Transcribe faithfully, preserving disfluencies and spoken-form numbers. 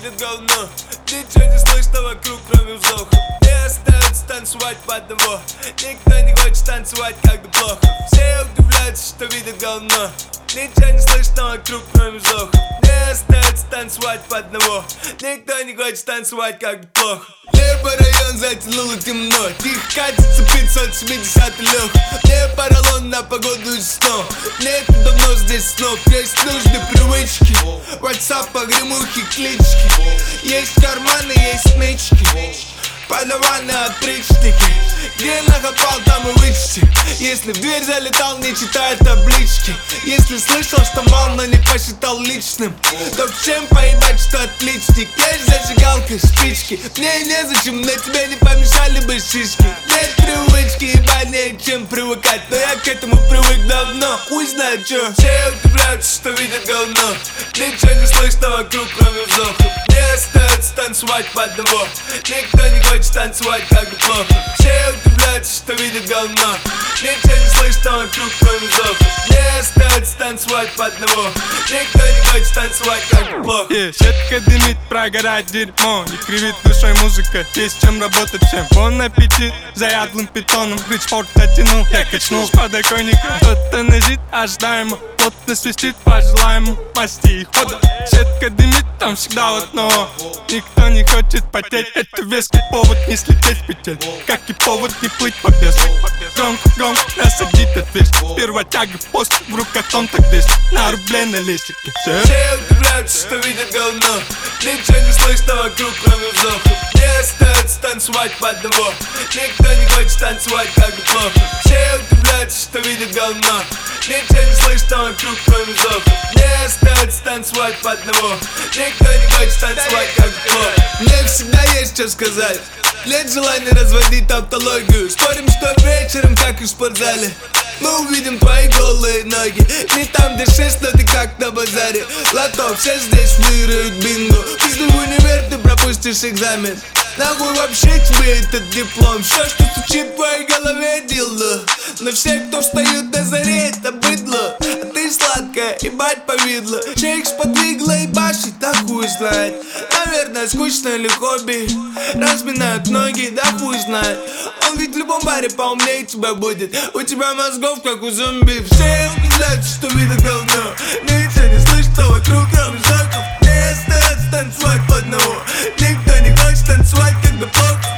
видят говно. Ничего не слышно вокруг, кроме вздоха. Не остается танцевать по одного. Никто не хочет танцевать, когда плохо. Все удивляются, что видят говно. Ничего не слышно вокруг, кроме вздоха. Не остается танцевать по одного. Никто не хочет танцевать, когда плохо. Небо район затянуло темно. Тихо катится пятьсот семьдесят лег. Не поролон на погоду и снов. Нет давно здесь снов. Есть нужды, привычки. WhatsApp, погремухи, клички. Есть карманы, есть мечки. Подаваны отричники. Где накопал, там и вычти. Если в дверь залетал, не читая таблички. Если слышал, что мал, но не посчитал личным, то в чем поебать, что отличник? Есть зажигалка, спички. Мне незачем, на тебе не помешали бы шишки. Нет привычки, ебать, не чем привыкать. Но я к этому привык давно. Хуй знает чё. Все удивляются, что видят говно. Ничего не слышно вокруг, кроме вздоха. Не остается танцевать по одного. Никто не хочет танцевать, как бы плохо. Все удивляются, что видят говно. Ничего не слышно вокруг, кроме вздоха. Не остается танцевать по одного. Никто не хочет танцевать, как бы плохо. Yeah, сетка дымит, прогорает дерьмо. Не кривит душой музыка, есть чем работать всем. Вон аппетит, заядлым питоном. Грыч спорт оттянул, я качнул с подоконника. Кто-то нажит, ожидаемо. Плотно свистит по желаемому масти и хода. Сетка дымит, там всегда одно. Никто не хочет потеть, это веский повод не слететь в петель. Как и повод не плыть по песу. Громко, громко, насадит отвес. Сперва тяга, после в руках он так здесь. На рубле на лестнике. Все удивляются, что видят говно. Ничего не слышно вокруг, кроме вздоха. Не остается танцевать по одного. Никто не хочет танцевать, как бы плохо. Все удивляются, что видят говно. Ничего не слышно вокруг, кроме вздоха. Не остается танцевать по одного. Никто не хочет танцевать, как бы плохо. Мне всегда есть что сказать. Нет желания разводить тавтологию. Спорим, что вечером, как и в спортзале, мы увидим твои голые ноги. Не там, где шесть, но ты как на базаре. Лото, все здесь выиграют бинго. Пизду в универ, ты пропустишь экзамен. Нахуй вообще тебе этот диплом? Все, что стучит в твоей голове, дилдо. Но все, кто встают на заре, это быдло. А ты сладкая, ебать повидло. Чейк сподвигла и башит, да хуй знает. Наверное, скучно или хобби. Разминают ноги, да хуй знает. Он ведь в любом баре поумнее тебя будет. У тебя мозгов, как у зомби. Все удивляются, что видят говно. Ничего не слышно вокруг, кроме звуков. Не остается танцевать по одному. Никто не хочет танцевать, когда плохо.